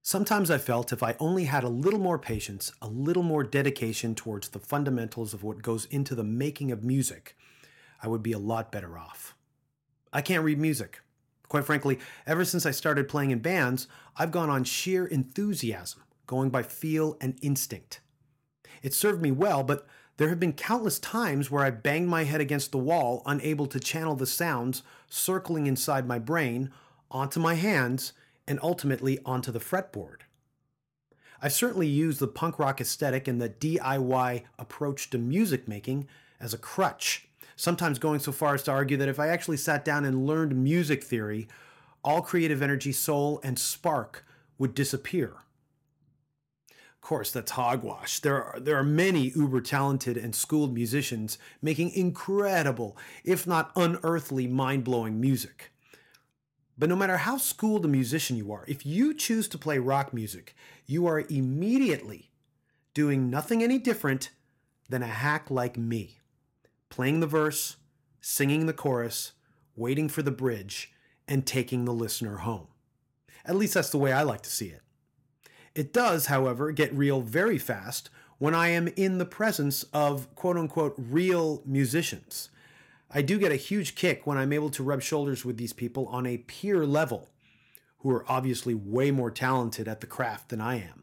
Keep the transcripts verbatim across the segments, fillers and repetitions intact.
Sometimes I felt if I only had a little more patience, a little more dedication towards the fundamentals of what goes into the making of music, I would be a lot better off. I can't read music. Quite frankly, ever since I started playing in bands, I've gone on sheer enthusiasm, going by feel and instinct. It served me well, but there have been countless times where I banged my head against the wall, unable to channel the sounds circling inside my brain onto my hands and ultimately onto the fretboard. I've certainly used the punk rock aesthetic and the D I Y approach to music making as a crutch, sometimes going so far as to argue that if I actually sat down and learned music theory, all creative energy, soul, and spark would disappear. Of course, that's hogwash. There are, there are many uber-talented and schooled musicians making incredible, if not unearthly, mind-blowing music. But no matter how schooled a musician you are, if you choose to play rock music, you are immediately doing nothing any different than a hack like me, playing the verse, singing the chorus, waiting for the bridge, and taking the listener home. At least that's the way I like to see it. It does, however, get real very fast when I am in the presence of quote-unquote real musicians. I do get a huge kick when I'm able to rub shoulders with these people on a peer level, who are obviously way more talented at the craft than I am.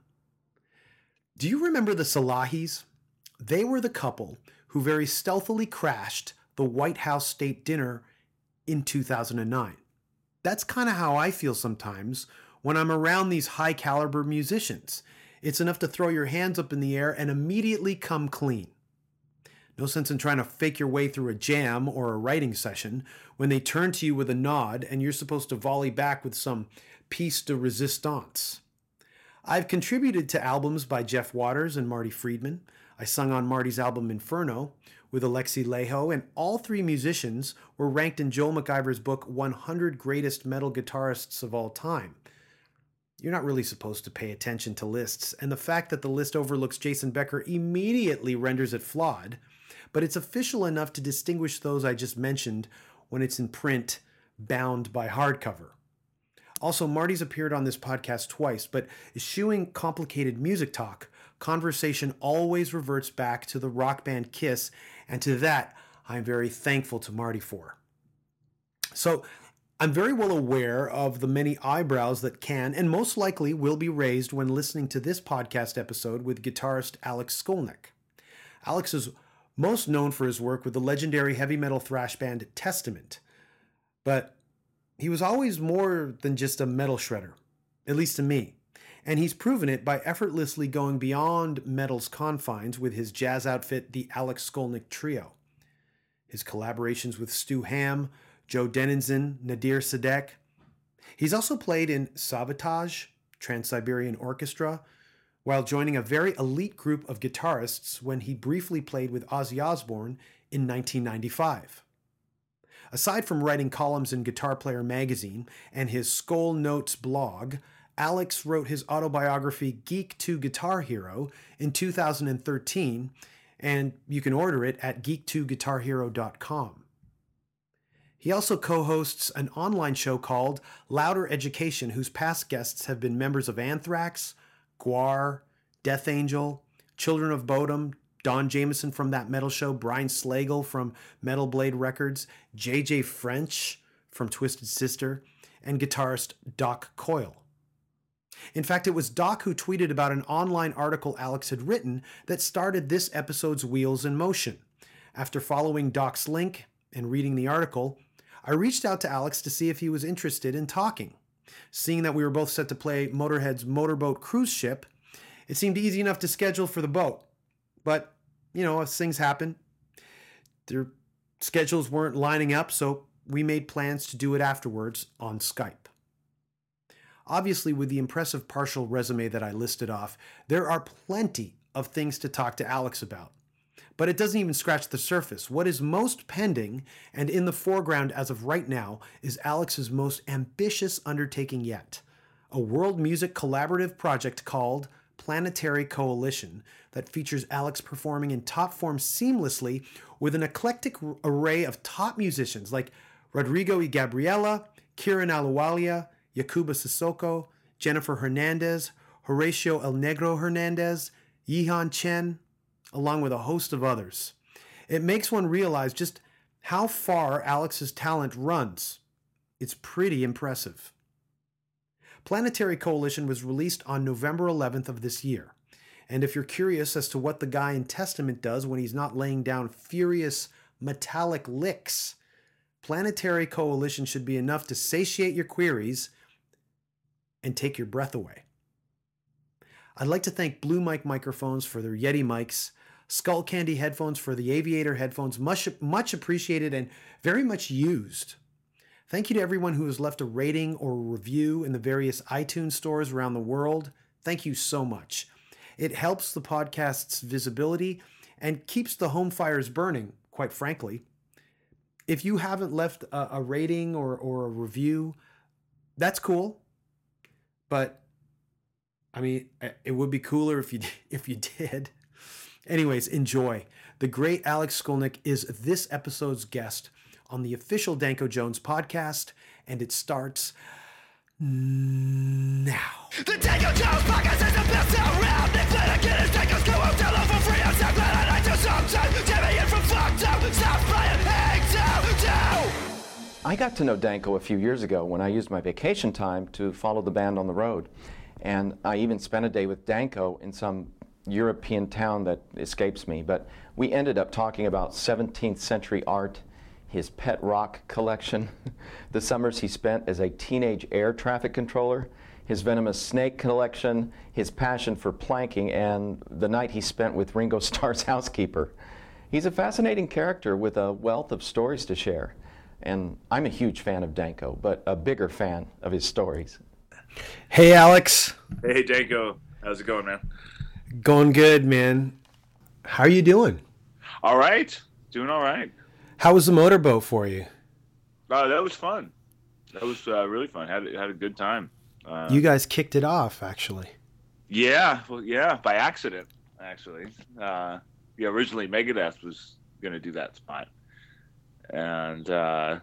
Do you remember the Salahis? They were the couple who very stealthily crashed the White House State Dinner in two thousand nine. That's kind of how I feel sometimes when I'm around these high-caliber musicians. It's enough to throw your hands up in the air and immediately come clean. No sense in trying to fake your way through a jam or a writing session when they turn to you with a nod and you're supposed to volley back with some piece de resistance. I've contributed to albums by Jeff Waters and Marty Friedman. I sung on Marty's album Inferno with Alexi Laiho, and all three musicians were ranked in Joel McIver's book one hundred Greatest Metal Guitarists of All Time. You're not really supposed to pay attention to lists, and the fact that the list overlooks Jason Becker immediately renders it flawed, but it's official enough to distinguish those I just mentioned when it's in print, bound by hardcover. Also, Marty's appeared on this podcast twice, but eschewing complicated music talk, conversation always reverts back to the rock band Kiss, and to that, I'm very thankful to Marty for. So, I'm very well aware of the many eyebrows that can and most likely will be raised when listening to this podcast episode with guitarist Alex Skolnick. Alex is most known for his work with the legendary heavy metal thrash band Testament, but he was always more than just a metal shredder, at least to me, and he's proven it by effortlessly going beyond metal's confines with his jazz outfit, the Alex Skolnick Trio. His collaborations with Stu Hamm, Joe Denizen, Nadir Sadek. He's also played in Sabotage, Trans-Siberian Orchestra, while joining a very elite group of guitarists when he briefly played with Ozzy Osbourne in nineteen ninety-five. Aside from writing columns in Guitar Player magazine and his Skol Notes blog, Alex wrote his autobiography Geek to Guitar Hero in two thousand thirteen, and you can order it at geek to guitar hero dot com. He also co-hosts an online show called Louder Education, whose past guests have been members of Anthrax, Gwar, Death Angel, Children of Bodom, Don Jameson from That Metal Show, Brian Slagle from Metal Blade Records, J J French from Twisted Sister, and guitarist Doc Coyle. In fact, it was Doc who tweeted about an online article Alex had written that started this episode's wheels in motion. After following Doc's link and reading the article, I reached out to Alex to see if he was interested in talking. Seeing that we were both set to play Motorhead's Motorboat Cruise Ship, it seemed easy enough to schedule for the boat. But, you know, as things happen, their schedules weren't lining up, so we made plans to do it afterwards on Skype. Obviously, with the impressive partial resume that I listed off, there are plenty of things to talk to Alex about. But it doesn't even scratch the surface. What is most pending and in the foreground as of right now is Alex's most ambitious undertaking yet, a world music collaborative project called Planetary Coalition that features Alex performing in top form seamlessly with an eclectic array of top musicians like Rodrigo y Gabriela, Kieran Aluwalia, Yakuba Sissoko, Jennifer Hernandez, Horatio El Negro Hernandez, Yihan Chen, along with a host of others. It makes one realize just how far Alex's talent runs. It's pretty impressive. Planetary Coalition was released on November eleventh of this year. And if you're curious as to what the guy in Testament does when he's not laying down furious metallic licks, Planetary Coalition should be enough to satiate your queries and take your breath away. I'd like to thank Blue Mic microphones for their Yeti mics, Skull Candy headphones for the Aviator headphones, much, much appreciated and very much used. Thank you to everyone who has left a rating or a review in the various iTunes stores around the world. Thank you so much. It helps the podcast's visibility and keeps the home fires burning, quite frankly. If you haven't left a, a rating or, or a review, that's cool. But, I mean, it would be cooler if you, if you did. Anyways, enjoy. The great Alex Skolnick is this episode's guest on the official Danko Jones podcast, and it starts now. The Danko Jones podcast is the best around. Nick Flanagan is Danko's co-host. All over free. I'm so glad I like to sometimes. Jimmy in from fucked up. Stop playing. Hang down, down. I got to know Danko a few years ago when I used my vacation time to follow the band on the road. And I even spent a day with Danko in some European town that escapes me. But we ended up talking about seventeenth century art, his pet rock collection, the summers he spent as a teenage air traffic controller, his venomous snake collection, his passion for planking, and the night he spent with Ringo Starr's housekeeper. He's a fascinating character with a wealth of stories to share. And I'm a huge fan of Danko, but a bigger fan of his stories. Hey, Alex. Hey, Danko. How's it going, man? Going good, man. How are you doing? All right. Doing all right. How was the motorboat for you? Uh, that was fun. That was uh, really fun. Had had a good time. Uh, You guys kicked it off, actually. yeah, well, yeah, by accident, actually. Uh, yeah, originally Megadeth was going to do that spot, and uh,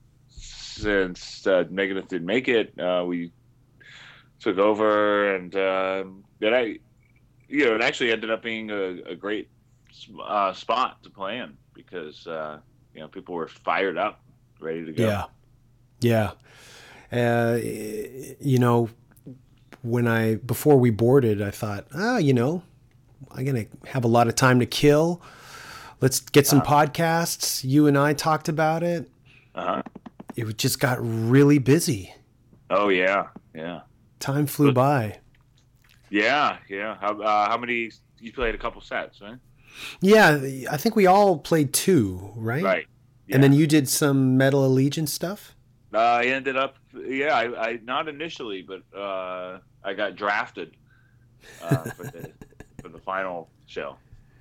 since uh, Megadeth didn't make it, uh, we took over, and uh, then I, you know, it actually ended up being a, a great uh, spot to play in because. Uh, You know, people were fired up, ready to go. Yeah, yeah. Uh, you know, when I before we boarded, I thought, ah, you know, I'm gonna have a lot of time to kill. Let's get some uh, podcasts. You and I talked about it. Uh huh. It just got really busy. Oh yeah, yeah. Time flew but, by. Yeah, yeah. How uh, how many? You played a couple sets, right? Yeah, I think we all played two, right? Right. Yeah. And then you did some Metal Allegiance stuff? Uh, I ended up, yeah, I, I not initially, but uh, I got drafted uh, for, the, for the final show.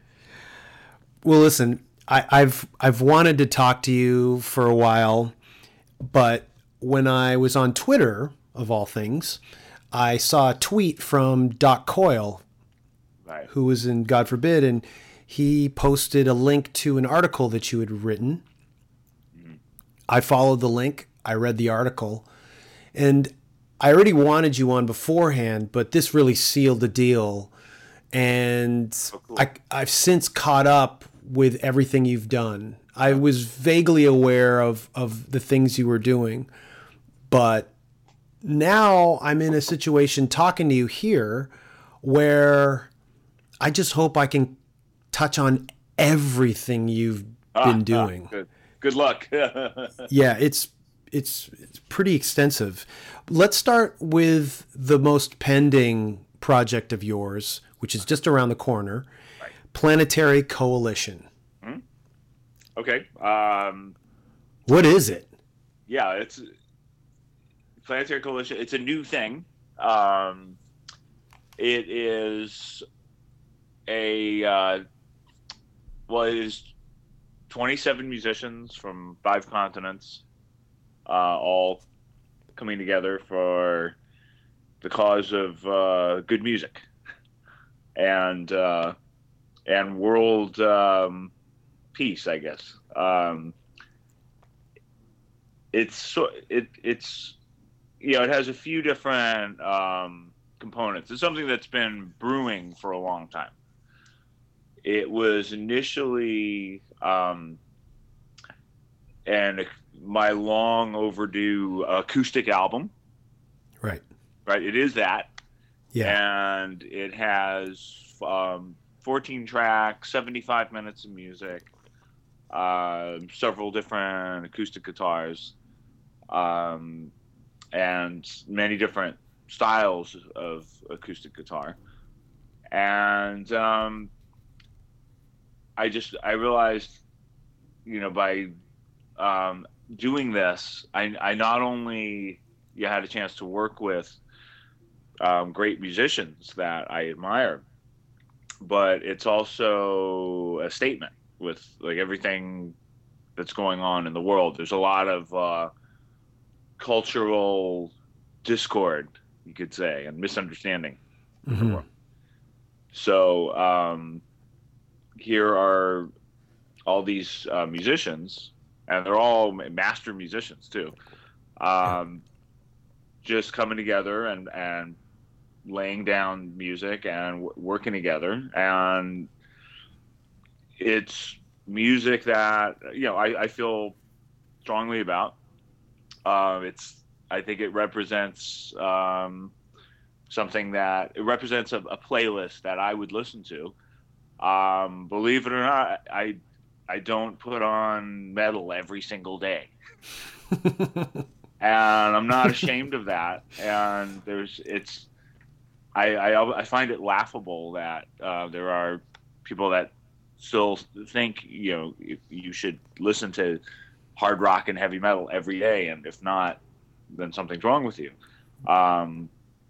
Well, listen, I, I've I've wanted to talk to you for a while, but when I was on Twitter, of all things, I saw a tweet from Doc Coyle, right, who was in God Forbid, and he posted a link to an article that you had written. Mm-hmm. I followed the link. I read the article. And I already wanted you on beforehand, but this really sealed the deal. And oh, cool. I, I've since caught up with everything you've done. I was vaguely aware of, of the things you were doing. But now I'm in a situation talking to you here where I just hope I can touch on everything you've ah, been doing. Ah, good. Good luck. Yeah, it's, it's it's pretty extensive. Let's start with the most pending project of yours, which is just around the corner, right. Planetary Coalition. Mm-hmm. Okay. Um, what is it? Yeah, it's Planetary Coalition. It's a new thing. Um, it is a uh, well, it is twenty-seven musicians from five continents, uh, all coming together for the cause of uh, good music and uh, and world um, peace, I guess. Um, it's so it it's you know, it has a few different um, components. It's something that's been brewing for a long time. It was initially um, and my long overdue acoustic album. Right. Right. It is that. Yeah. And it has um, fourteen tracks, seventy-five minutes of music, uh, several different acoustic guitars, um, and many different styles of acoustic guitar. And um, I just, I realized, you know, by um, doing this, I, I not only you had a chance to work with Um, great musicians that I admire, but it's also a statement with like everything that's going on in the world. There's a lot of uh, cultural discord, you could say, and misunderstanding in Mm-hmm. the world. So um, here are all these uh, musicians, and they're all master musicians too, um, just coming together and and laying down music and w- working together. And it's music that, you know, I, I feel strongly about. Uh, it's, I think it represents um, something that, it represents a, a playlist that I would listen to. Um, believe it or not, I, I don't put on metal every single day. And I'm not ashamed of that. And there's, it's, I, I, I find it laughable that uh, there are people that still think, you know, you should listen to hard rock and heavy metal every day, and if not, then something's wrong with you. Um,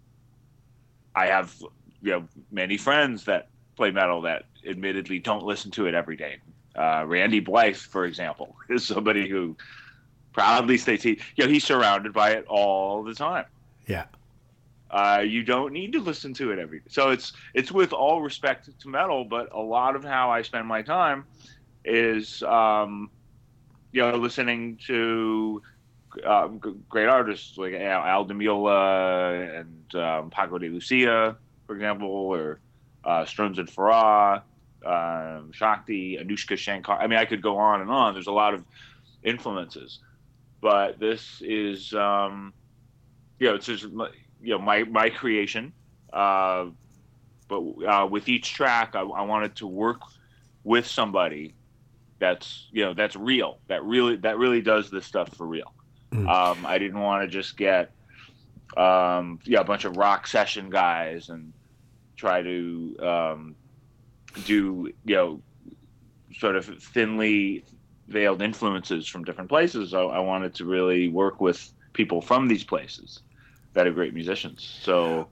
I have, you know, many friends that play metal that admittedly don't listen to it every day. Uh, Randy Blythe, for example, is somebody who proudly states he, you know, he's surrounded by it all the time. Yeah. Uh, you don't need to listen to it every day. So it's it's with all respect to metal, but a lot of how I spend my time is, um, you know, listening to uh, g- great artists like Al, Al Di Meola and um, Paco de Lucia, for example, or uh, Stearns and Farah, um, Shakti, Anushka Shankar. I mean, I could go on and on. There's a lot of influences, but this is, um, you know, it's just, you know, my, my creation. Uh, but uh, with each track, I, I wanted to work with somebody that's, you know, that's real, that really, that really does this stuff for real. Mm. Um, I didn't want to just get, um, yeah, a bunch of rock session guys and try to um, do, you know, sort of thinly veiled influences from different places. I, I wanted to really work with people from these places that are great musicians. So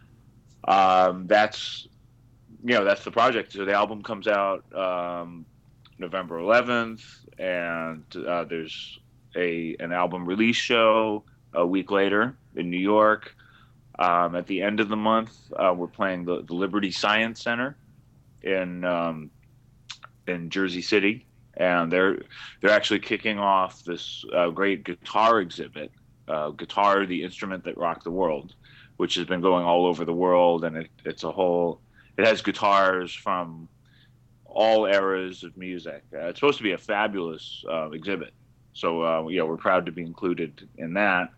um, that's, you know, that's the project. So the album comes out um, November eleventh, and uh, there's a an album release show a week later in New York. Um, at the end of the month, uh, we're playing the, the Liberty Science Center in um, in Jersey City, and they're they're actually kicking off this uh, great guitar exhibit, uh, Guitar, the Instrument That Rocked the World, which has been going all over the world, and it, it's a whole. It has guitars from all eras of music. Uh, it's supposed to be a fabulous uh, exhibit, so uh, yeah, we're proud to be included in that,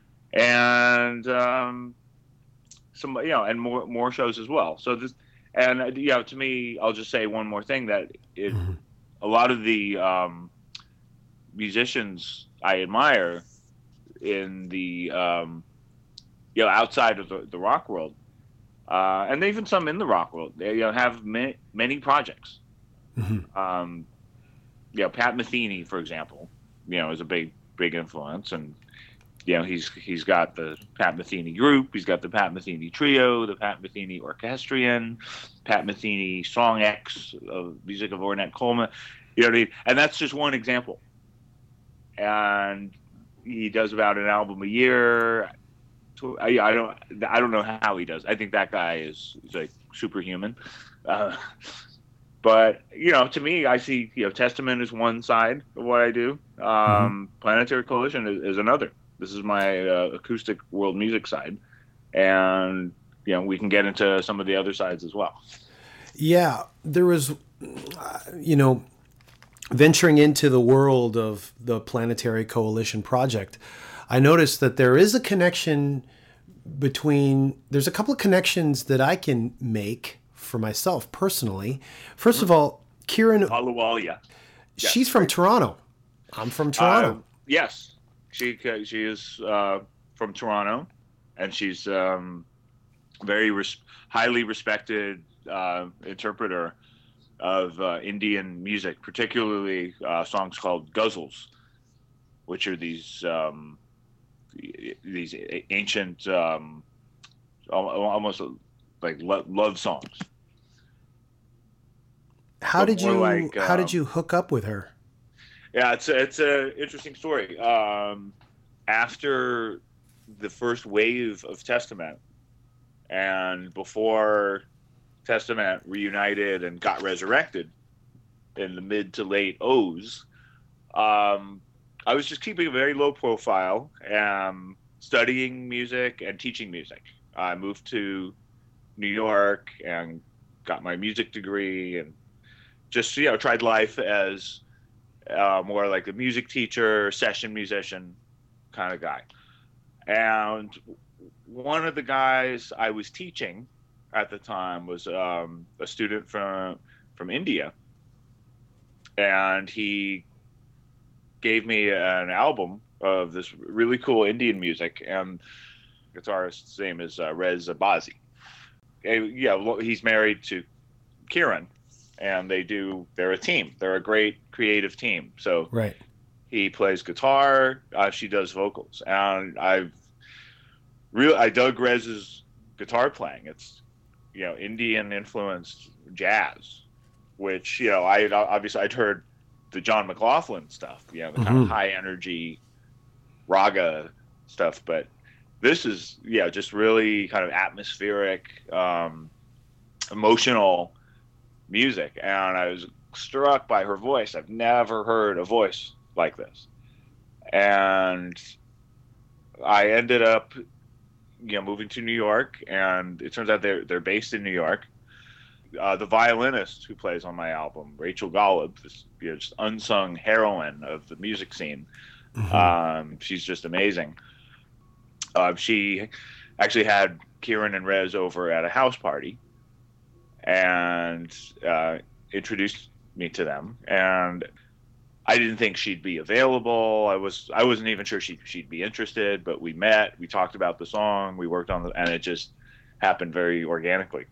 and um, some you know, and more more shows as well. So this, and you know, to me, I'll just say one more thing that it, Mm-hmm. a lot of the um, musicians I admire in the um, you know, outside of the, the rock world. Uh, and even some in the rock world, they, you know, have many, many projects. Mm-hmm. Um, you know, Pat Metheny, for example, you know, is a big, big influence, and you know, he's he's got the Pat Metheny Group, he's got the Pat Metheny Trio, the Pat Metheny Orchestrion, Pat Metheny Song X, of music of Ornette Coleman. You know what I mean? And that's just one example. And he does about an album a year. I, I don't I don't know how he does. I think that guy is, is like superhuman. Uh, but you know, to me, I see, you know, Testament is one side of what I do. Um, mm-hmm. Planetary Coalition is, is another. This is my uh, acoustic world music side, and you know we can get into some of the other sides as well. Yeah, there was, uh, you know, venturing into the world of the Planetary Coalition project, I noticed that there is a connection between, there's a couple of connections that I can make for myself personally. First of all, Kieran, Ahluwalia. Yes. She's from Toronto. I'm from Toronto. Uh, yes, she she is uh, from Toronto, and she's um, very res- highly respected uh, interpreter of uh, Indian music, particularly uh, songs called ghazals, which are these um, these ancient, um, almost like love songs. How did you like, How um, did you hook up with her? Yeah, it's a, it's a interesting story. Um, after the first wave of Testament, and before Testament reunited and got resurrected in the mid to late O's, um, I was just keeping a very low profile, um, studying music and teaching music. I moved to New York and got my music degree, and just, you know, tried life as uh, more like a music teacher, session musician kind of guy. And one of the guys I was teaching at the time was um, a student from from India, and he gave me an album of this really cool Indian music, and the guitarist's name is uh, Rez Abazi. Yeah, he's married to Kieran, and they do, they're a team. They're a great creative team. So Right. he plays guitar, uh, she does vocals. And I've really, I dug Rez's guitar playing. It's, you know, Indian influenced jazz, which, you know, I obviously I'd heard the John McLaughlin stuff, you know, the kind Mhm. of high energy raga stuff. But this is, yeah, just really kind of atmospheric, um, emotional music. And I was struck by her voice. I've never heard a voice like this. And I ended up, you know, moving to New York, and it turns out they're they're based in New York. Uh, the violinist who plays on my album, Rachel Golub, this, you know, just unsung heroine of the music scene. Mm-hmm. Um, she's just amazing. Uh, she actually had Kieran and Rez over at a house party, and uh, introduced me to them. And I didn't think she'd be available. I was I wasn't even sure she she'd be interested. But we met, we talked about the song, we worked on the, and it just happened very organically.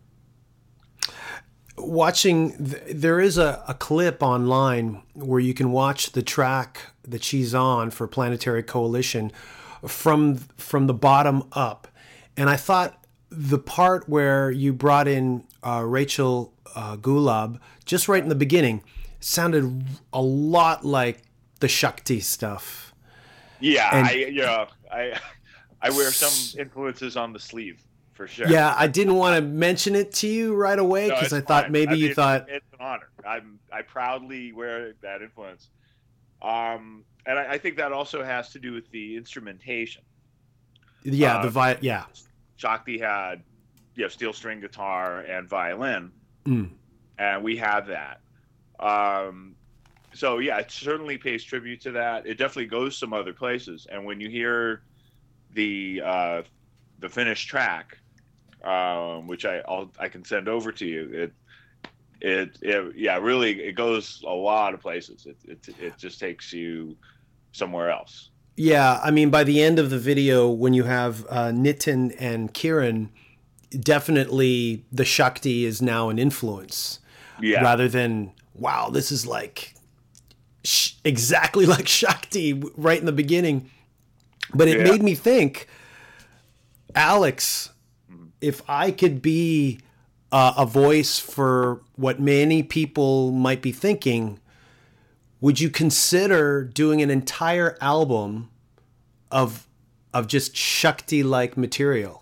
Watching, th- there is a, a clip online where you can watch the track that she's on for Planetary Coalition from from the bottom up. And I thought the part where you brought in uh, Rachel uh, Golub, just right in the beginning, sounded a lot like the Shakti stuff. Yeah, And- I you know, I I wear some influences on the sleeve for sure. Yeah, I didn't want to mention it to you right away No, because it's I thought fine. maybe I you mean, thought, it's an honor. I'm I proudly wear that influence. Um, and I, I think that also has to do with the instrumentation. yeah, uh, the vi- yeah. Shakti had, you know, steel string guitar and violin, Mm. and we have that. Um, so yeah, it certainly pays tribute to that. It definitely goes some other places. And when you hear the uh, the finished track, um, which I I'll, I can send over to you, it it it yeah really it goes a lot of places. It it it just takes you somewhere else. Yeah, I mean, by the end of the video, when you have uh, Nitin and Kieran, definitely the Shakti is now an influence, Yeah. rather than, wow, this is like sh- exactly like Shakti right in the beginning. But it Yeah. made me think, Alex, if I could be uh, a voice for what many people might be thinking, would you consider doing an entire album of of just Shakti-like material?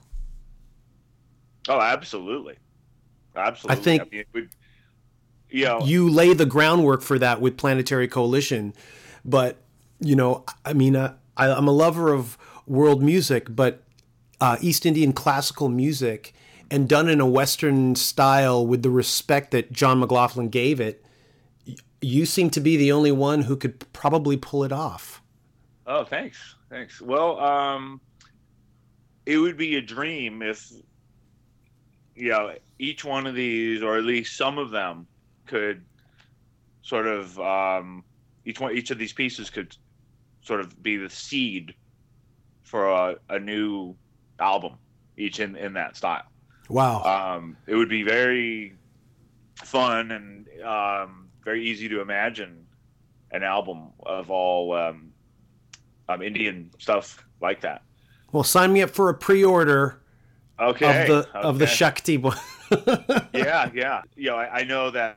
Oh, absolutely, absolutely. I think- mean, we, you know, You lay the groundwork for that with Planetary Coalition, but you know, I mean, uh, I, I'm a lover of world music, but uh, East Indian classical music, and done in a Western style with the respect that John McLaughlin gave it, you seem to be the only one who could probably pull it off. Oh, thanks. Thanks. Well, um, it would be a dream if, you know, each one of these, or at least some of them, could sort of, um, each one, each of these pieces could sort of be the seed for a, a new album, each in, in that style. Wow. Um, it would be very fun and um, very easy to imagine an album of all um, um, Indian stuff like that. Well, sign me up for a pre-order okay. of the okay. of the Shakti one. yeah, yeah. You know, I, I know that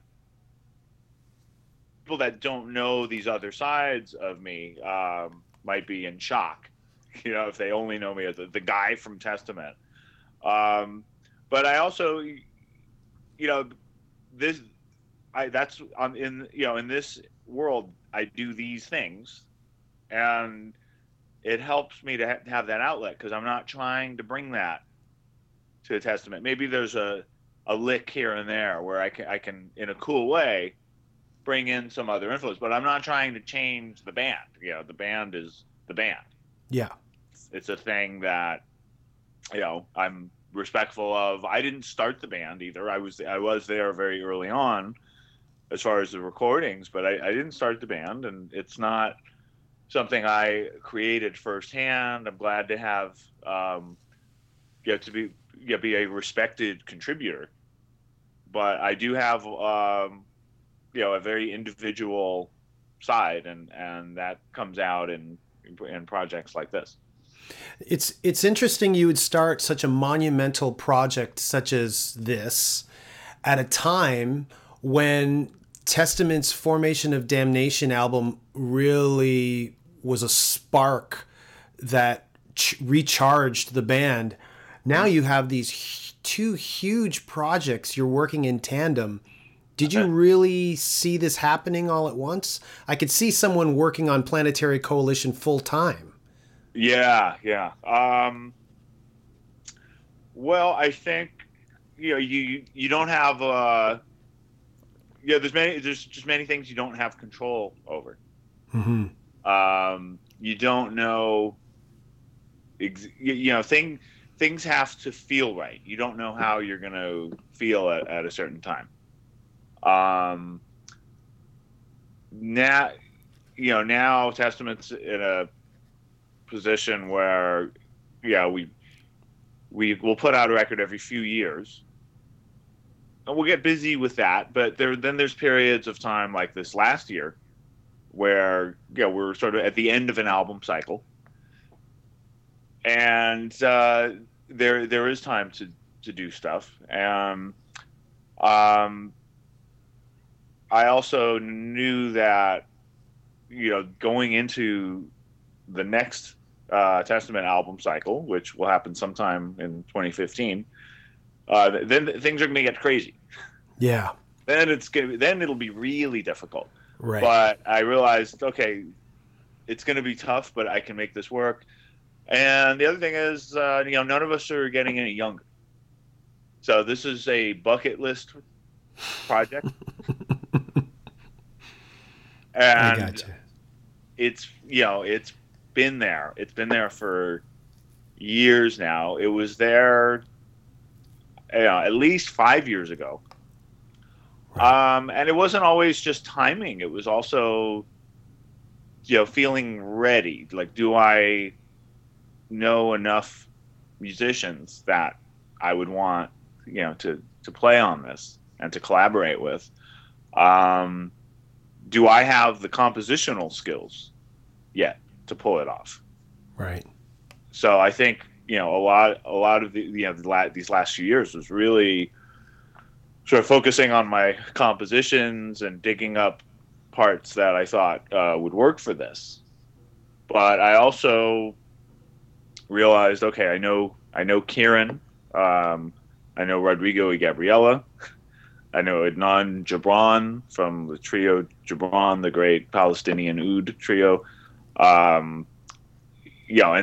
people that don't know these other sides of me um, might be in shock. You know, if they only know me as the, the guy from Testament. Um, but I also, you know, this, I that's I'm in you know in this world I do these things, and it helps me to ha- have that outlet because I'm not trying to bring that to the Testament. Maybe there's a a lick here and there where I can I can in a cool way bring in some other influence, but I'm not trying to change the band. You know, the band is the band. Yeah, it's a thing that you know I'm respectful of. I didn't start the band either. I was I was there very early on as far as the recordings, but I, I didn't start the band, and it's not something I created firsthand. I'm glad to have um, get to be yeah, be a respected contributor, but I do have um, you know a very individual side, and and that comes out in in projects like this. It's it's interesting you would start such a monumental project such as this at a time when Testament's Formation of Damnation album really was a spark that ch- recharged the band. Now you have these h- two huge projects you're working in tandem. Did you really see this happening all at once? I could see someone working on Planetary Coalition full time. Yeah, yeah. Um, well, I think you know you you don't have uh, yeah. There's many. There's just many things you don't have control over. Mm-hmm. Um, you don't know. Ex- you, you know, thing things have to feel right. You don't know how you're going to feel at, at a certain time. Um, now, you know, now Testament's in a position where, yeah, we we will put out a record every few years, and we'll get busy with that. But there, then there's periods of time like this last year, where you know we're sort of at the end of an album cycle, and uh, there there is time to to do stuff. And um, I also knew that you know going into the next uh, Testament album cycle, which will happen sometime in twenty fifteen, uh, then things are going to get crazy. Yeah. Then it's gonna be, then it'll be really difficult. Right. But I realized, okay, it's going to be tough, but I can make this work. And the other thing is, uh, you know, none of us are getting any younger. So this is a bucket list project. And I gotcha. It's, you know, it's been there. It's been there for years now. It was there, you know, at least five years ago. Right. Um, and it wasn't always just timing. It was also, you know, feeling ready. Like, do I know enough musicians that I would want, you know, to, to play on this and to collaborate with? Um, do I have the compositional skills yet to pull it off? Right. So I think, you know, a lot, a lot of the, you know, the la- these last few years was really sort of focusing on my compositions and digging up parts that I thought uh, would work for this. But I also realized, okay, I know, I know Kieran, um, I know Rodrigo y Gabriela, I know Adnan Gibran from the trio Gibran, the great Palestinian oud trio. Um, you know, and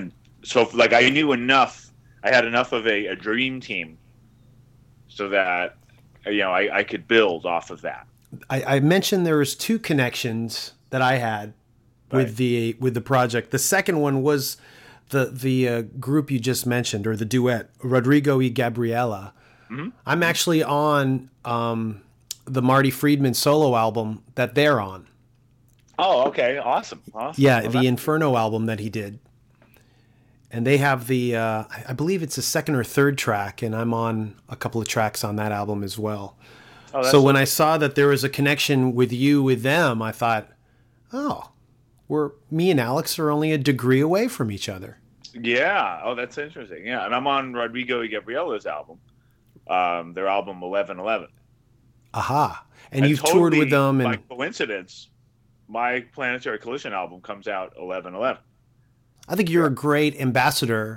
so like I knew enough. I had enough of a, a dream team, so that you know I, I could build off of that. I, I mentioned there was two connections that I had with Right. the with the project. The second one was the the uh, group you just mentioned, or the duet, Rodrigo y Gabriela. Mm-hmm. I'm actually on um, the Marty Friedman solo album that they're on. Oh, okay, awesome, awesome. Yeah, Well, the that- Inferno album that he did. And they have the, uh, I believe it's the second or third track, and I'm on a couple of tracks on that album as well. oh, that's So when I saw that there was a connection with you with them, I thought, oh, we're me and Alex are only a degree away from each other. Yeah. Oh, that's interesting. Yeah, and I'm on Rodrigo y Gabriela's album, um, their album eleven eleven. Aha! And, And you've toured with them, and by coincidence, my Planetary Collision album comes out eleven eleven. I think you're a great ambassador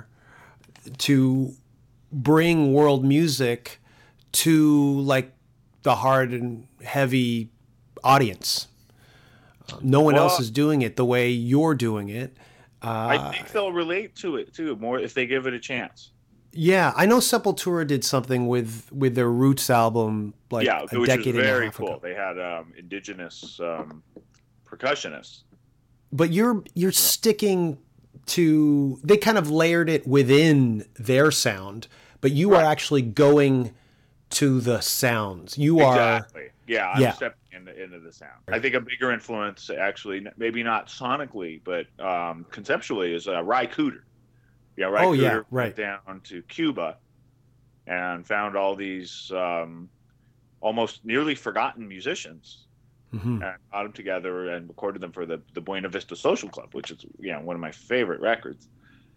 to bring world music to like the hard and heavy audience. No one Well, else is doing it the way you're doing it. I Uh, think they'll relate to it too more if they give it a chance. yeah, I know Sepultura did something with with their Roots album like yeah, a which is decade and a very half cool. ago. They had um, indigenous um, percussionists. But you're you're sticking to, they kind of layered it within their sound, but you are Right. actually going to the sounds. You are Exactly. Yeah, I'm yeah. stepping into, into the sound. I think a bigger influence, actually, maybe not sonically, but um, conceptually, is uh, Ry Cooder. Yeah, Ry Oh, Cooder yeah, went right. down to Cuba and found all these um, almost nearly forgotten musicians Mhm. and got them together and recorded them for the, the Buena Vista Social Club, which is you know one of my favorite records.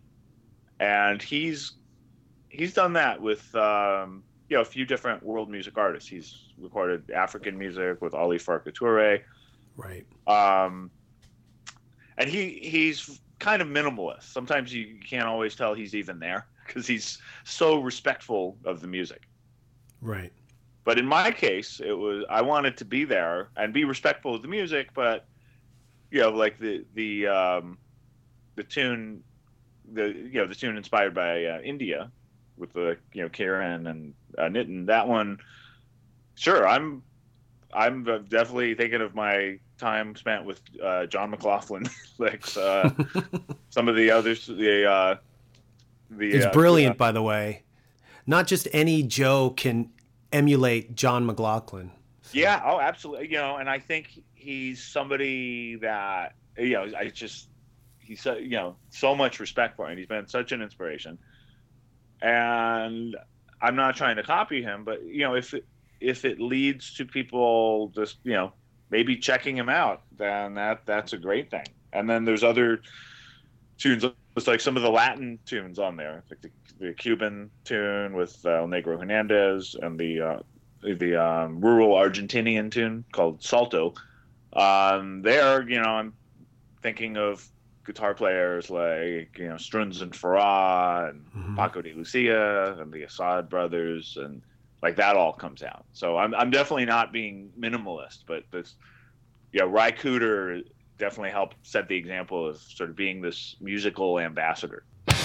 And he's he's done that with um, you know a few different world music artists. He's recorded African music with Ali Farka Touré, right. um, and he he's kind of minimalist. Sometimes you can't always tell he's even there because he's so respectful of the music. Right. But in my case, it was I wanted to be there and be respectful of the music, but you know, like the the um, the tune, the you know the tune inspired by uh, India with the you know Kieran and uh, Nitin. That one, sure, I'm I'm definitely thinking of my time spent with uh, John McLaughlin, like uh, some of the others. The uh, the It's uh, brilliant, by the way. Not just any Joe can emulate John McLaughlin. Yeah, oh, absolutely. You know, and I think he's somebody that you know. I just he's so, you know so much respect for him. He's been such an inspiration, and I'm not trying to copy him, but you know, if it, if it leads to people just you know maybe checking him out, then that that's a great thing. And then there's other tunes. It's like some of the Latin tunes on there, like the, the Cuban tune with uh, El Negro Hernandez and the uh, the um, rural Argentinian tune called Salto. Um, there, you know, I'm thinking of guitar players like you know Strunz and Farah and Mhm. Paco de Lucia and the Assad brothers, and like that all comes out. So I'm I'm definitely not being minimalist, but this, yeah, Ry Cooder definitely helped set the example of sort of being this musical ambassador.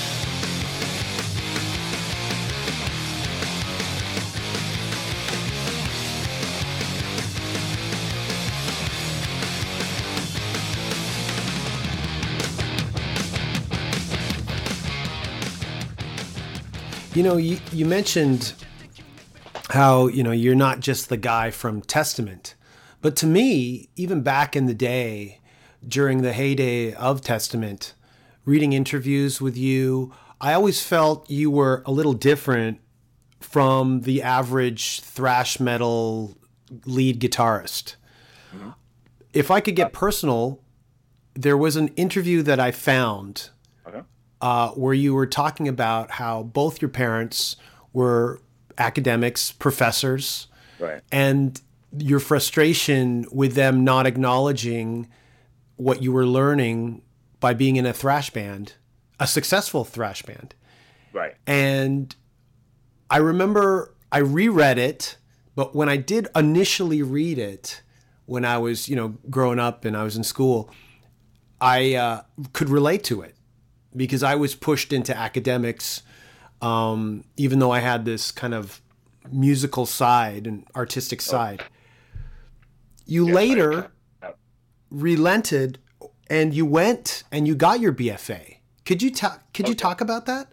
You know, you, you mentioned how, you know, you're not just the guy from Testament. But to me, even back in the day, during the heyday of Testament, reading interviews with you, I always felt you were a little different from the average thrash metal lead guitarist. Mm-hmm. If I could get personal, there was an interview that I found Okay. uh, where you were talking about how both your parents were academics, professors, Right. and your frustration with them not acknowledging what you were learning by being in a thrash band, a successful thrash band. Right. And I remember I reread it, but when I did initially read it, when I was, you know, growing up and I was in school, I uh, could relate to it. because I was pushed into academics, um, even though I had this kind of musical side and artistic side. You Yeah, later right. Yeah. relented and you went and you got your B F A. Could you talk? Could you Okay. talk about that?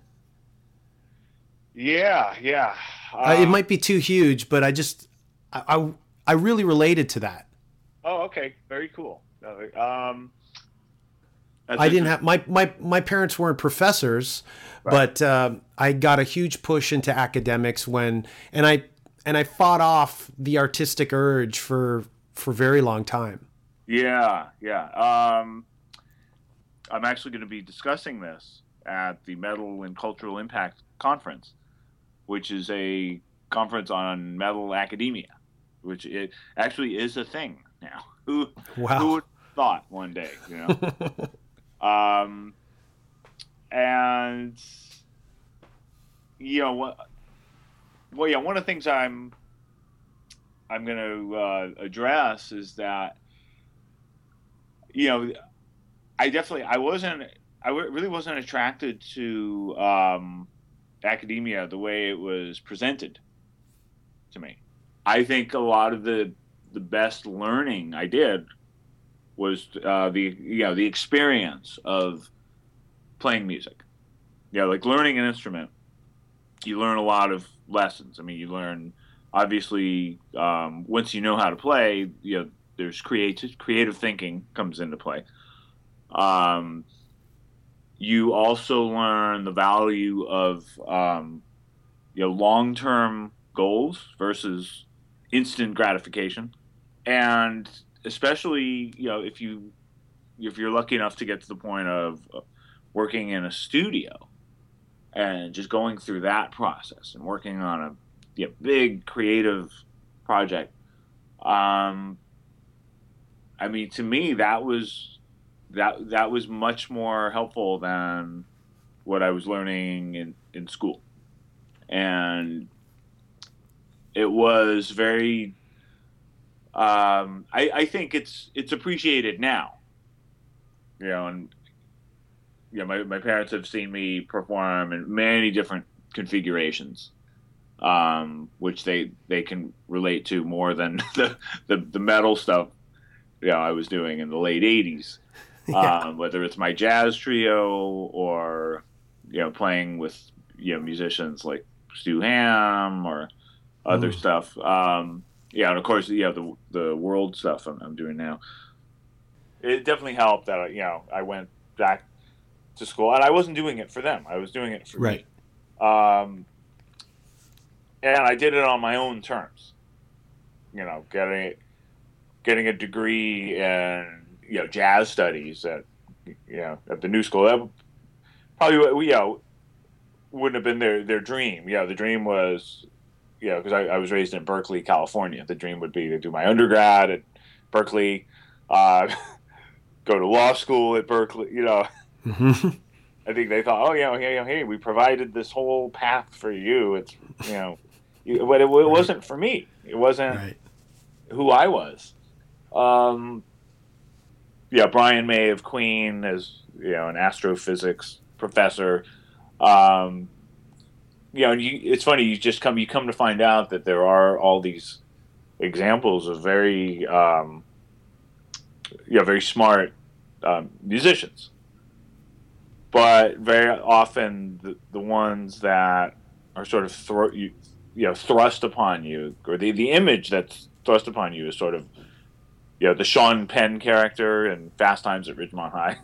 Yeah, yeah. Uh, it Um, might be too huge, but I just I I, I really related to that. Oh, okay. Very cool. Uh, Um, that's I didn't inter- have my my my parents weren't professors, Right. but um, I got a huge push into academics when and I and I fought off the artistic urge for for a very long time. Yeah, yeah. Um, I'm actually going to be discussing this at the Metal and Cultural Impact Conference, which is a conference on metal academia, which it actually is a thing now. Who Wow. who would have thought one day, you know? um, and you know what? Well, yeah. One of the things I'm I'm going to uh, address is that, you know, I definitely, I wasn't, I w- really wasn't attracted to um, academia the way it was presented to me. I think a lot of the the best learning I did was uh, the, you know, the experience of playing music. You know, like learning an instrument, you learn a lot of lessons. I mean, you learn, obviously, um, once you know how to play, you know, there's creative creative thinking comes into play. Um, you also learn the value of um, you know, long-term goals versus instant gratification, and especially, you know, if you if you're lucky enough to get to the point of working in a studio and just going through that process and working on a you know, big creative project. Um, I mean, to me, that was that that was much more helpful than what I was learning in, in school, and it was very. Um, I, I think it's it's appreciated now, you know, and you know, my my parents have seen me perform in many different configurations, um, which they they can relate to more than the the, the metal stuff, you know, I was doing in the late eighties. Yeah. Um, whether it's my jazz trio or, you know, playing with, you know, musicians like Stu Hamm or other Mm. stuff. Um, yeah, and of course, yeah, the the world stuff I'm, I'm doing now. It definitely helped that, you know, I went back to school, and I wasn't doing it for them. I was doing it for Right. me. Um, and I did it on my own terms. You know, getting getting a degree in, you know, jazz studies at, you know, at the New School. That probably, you know, wouldn't have been their, their dream. You know, the dream was, you know, because I, I was raised in Berkeley, California. The dream would be to do my undergrad at Berkeley, uh, go to law school at Berkeley, you know. Mm-hmm. I think they thought, oh, yeah, hey, hey, we provided this whole path for you. It's, you know, you, but it, it wasn't for me. It wasn't Right. who I was. Um, yeah, Brian May of Queen is, you know, an astrophysics professor. Um, you know, you, it's funny. You just come, you come to find out that there are all these examples of very, um, you know, very smart um, musicians. But very often, the, the ones that are sort of thro- you, you know, thrust upon you, or the, the image that's thrust upon you is sort of, you know, the Sean Penn character in Fast Times at Ridgemont High.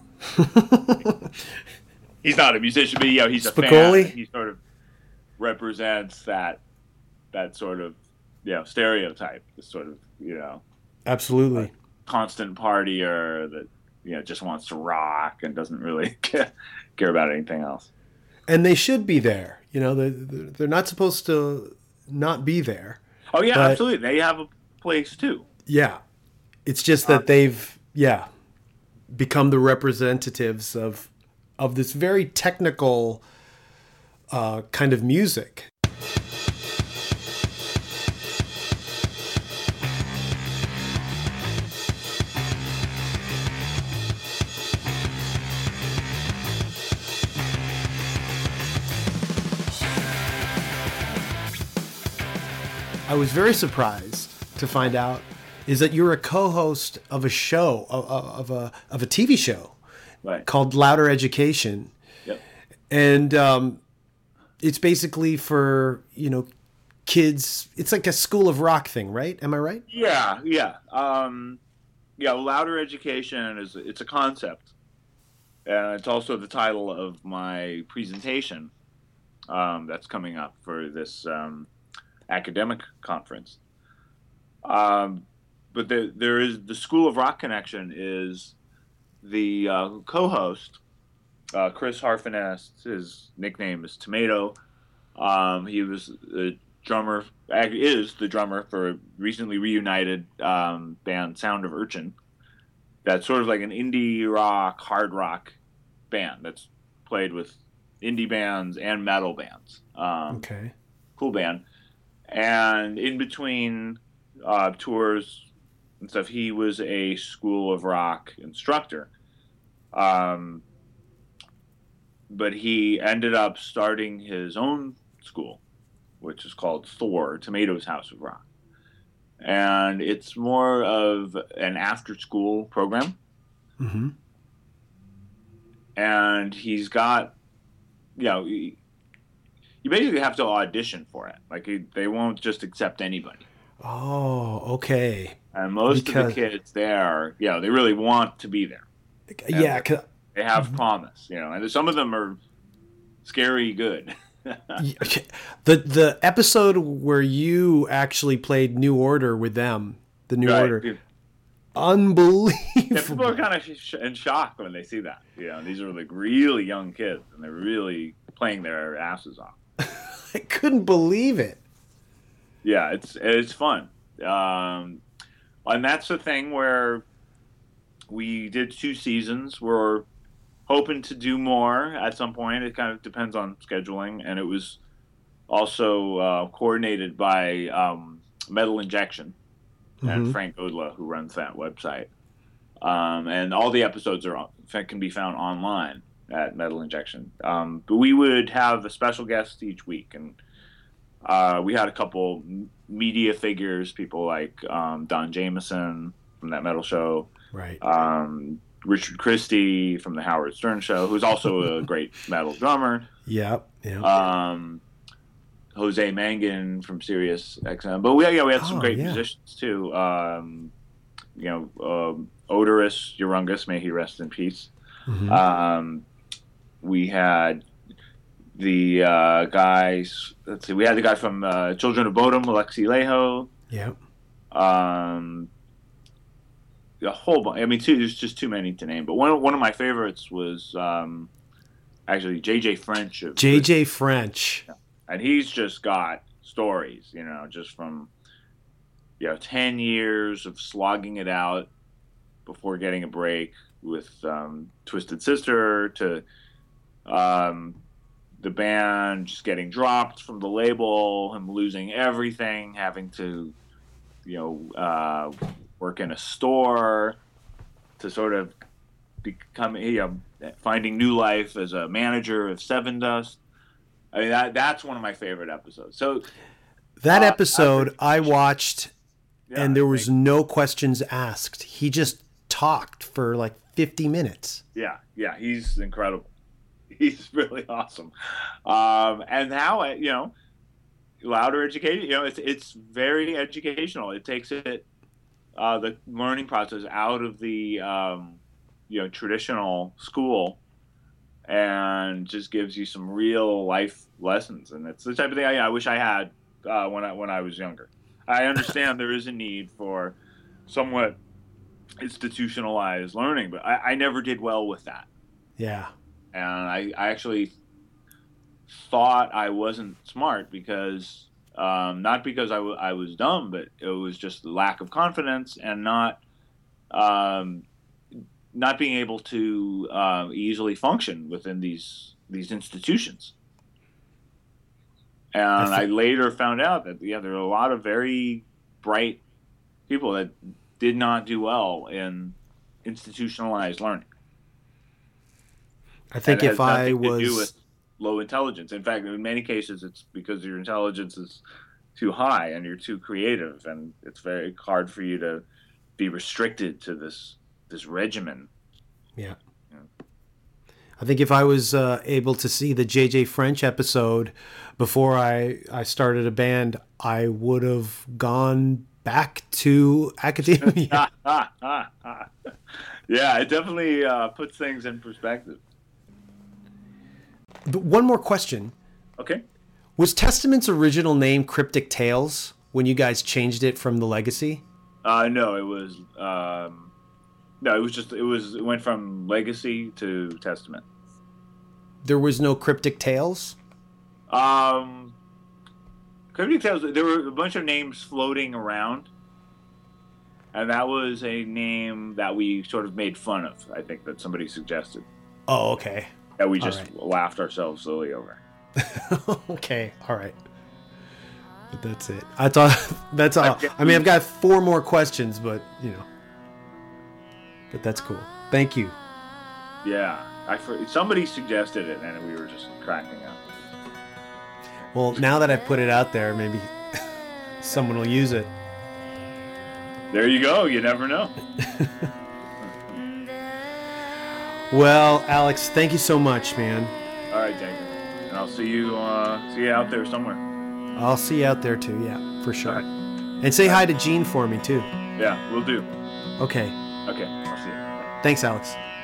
He's not a musician, but, you know, he's a Spicoli? fan. He sort of represents that that sort of, you know, stereotype, this sort of, you know, Absolutely. constant partier that, you know, just wants to rock and doesn't really care, care about anything else. And they should be there. You know, they're, they're not supposed to not be there. Oh yeah, But- absolutely. They have a place too. Yeah. It's just that they've, yeah, become the representatives of of this very technical uh, kind of music. I was very surprised to find out is that you're a co-host of a show, of, of a of a T V show Right. called Louder Education. Yep. And um, it's basically for, you know, kids. It's like a School of Rock thing, right? Am I right? Yeah, yeah. Um, yeah, Louder Education is it's a concept. And it's also the title of my presentation um, that's coming up for this um, academic conference. Um, but the, there is the School of Rock Connection is the uh, co-host, uh, Chris Harfiness. His nickname is Tomato. Um, he was the drummer, is the drummer for a recently reunited um, band Sound of Urchin. That's sort of like an indie rock, hard rock band that's played with indie bands and metal bands. Um, Okay. Cool band. And in between uh, tours and stuff, he was a School of Rock instructor. Um, but he ended up starting his own school, which is called Thor, Tomato's House of Rock. And it's more of an after-school program. Mm-hmm. And he's got, you know, you basically have to audition for it. Like, they won't just accept anybody. Oh, okay. And most Because- of the kids there, you know, they really want to be there. Yeah. 'cause- They have promise, you know, and some of them are scary good. the the episode where you actually played New Order with them, the New Right. Order, Yeah, unbelievable. people are kind of sh- in shock when they see that. You know, these are like really young kids, and they're really playing their asses off. I couldn't believe it. Yeah, it's it's fun, um, and that's the thing where we did two seasons. We're hoping to do more at some point. It kind of depends on scheduling, and it was also uh, coordinated by um, Metal Injection and Mhm. Frank Odla, who runs that website. Um, and all the episodes are on, can be found online at Metal Injection. Um, but we would have a special guest each week, and uh, we had a couple media figures, people like um, Don Jameson from that metal show, Right. um, Richard Christie from the Howard Stern Show, who's also a great metal drummer, Yep. Yeah. um, Jose Mangan from Sirius X M. But we, yeah, we had some Oh, great yeah. musicians too. Um, you know, um, Odorous Urungus, may he rest in peace. Mhm. Um, we had the uh, guys. Let's see. We had the guy from uh, Children of Bodom, Alexi Lejo. Yep. Um, a whole bunch. I mean, too, there's just too many to name. But one one of my favorites was um, actually J J French. Of J J French. and he's just got stories, you know, just from you know ten years of slogging it out before getting a break with um, Twisted Sister to um, the band just getting dropped from the label, him losing everything, having to, you know, uh, work in a store to sort of become, you know, finding new life as a manager of Seven Dust. I mean, that, that's one of my favorite episodes. So That Uh, episode after- I watched, yeah, and there was thank- no questions asked. He just talked for like fifty minutes. yeah, yeah, he's incredible. He's really awesome. Um, and how, you know, Louder Education, you know, it's, it's very educational. It takes it, uh, the learning process out of the, um, you know, traditional school and just gives you some real life lessons. And it's the type of thing I, I wish I had uh, when I when I was younger. I understand there is a need for somewhat institutionalized learning, but I, I never did well with that. Yeah. And I, I actually thought I wasn't smart because, um, not because I, w- I was dumb, but it was just lack of confidence and not, um, not being able to uh, easily function within these these institutions. And I, I thi- later found out that yeah, there are a lot of very bright people that did not do well in institutionalized learning. I think And it if has I nothing to do with was low intelligence. In fact, in many cases, it's because your intelligence is too high and you're too creative, and it's very hard for you to be restricted to this this regimen. Yeah. I think if I was uh, able to see the J J French episode before I, I started a band, I would have gone back to academia. Yeah, it definitely uh, puts things in perspective. But one more question. Okay. Was Testament's original name Cryptic Tales when you guys changed it from The Legacy? Uh, no, it was um, no, it was just it was it went from Legacy to Testament. There was no Cryptic Tales? Um, Cryptic Tales. There were a bunch of names floating around, and that was a name that we sort of made fun of. I think that somebody suggested. Oh, okay. That we just right. laughed ourselves silly over. Okay, all right. But that's it. I thought that's all. I mean, I've got four more questions, but you know. But that's cool. Thank you. Yeah, I somebody suggested it, and we were just cracking up. Well, now that I put it out there, maybe someone will use it. There you go. You never know. Well, Alex, thank you so much, man. All right, Jacob. And I'll see you uh, see you out there somewhere. I'll see you out there too, yeah, for sure. Right. And say hi to Gene for me too. Yeah, we'll do. Okay. Okay, I'll see you. Thanks, Alex.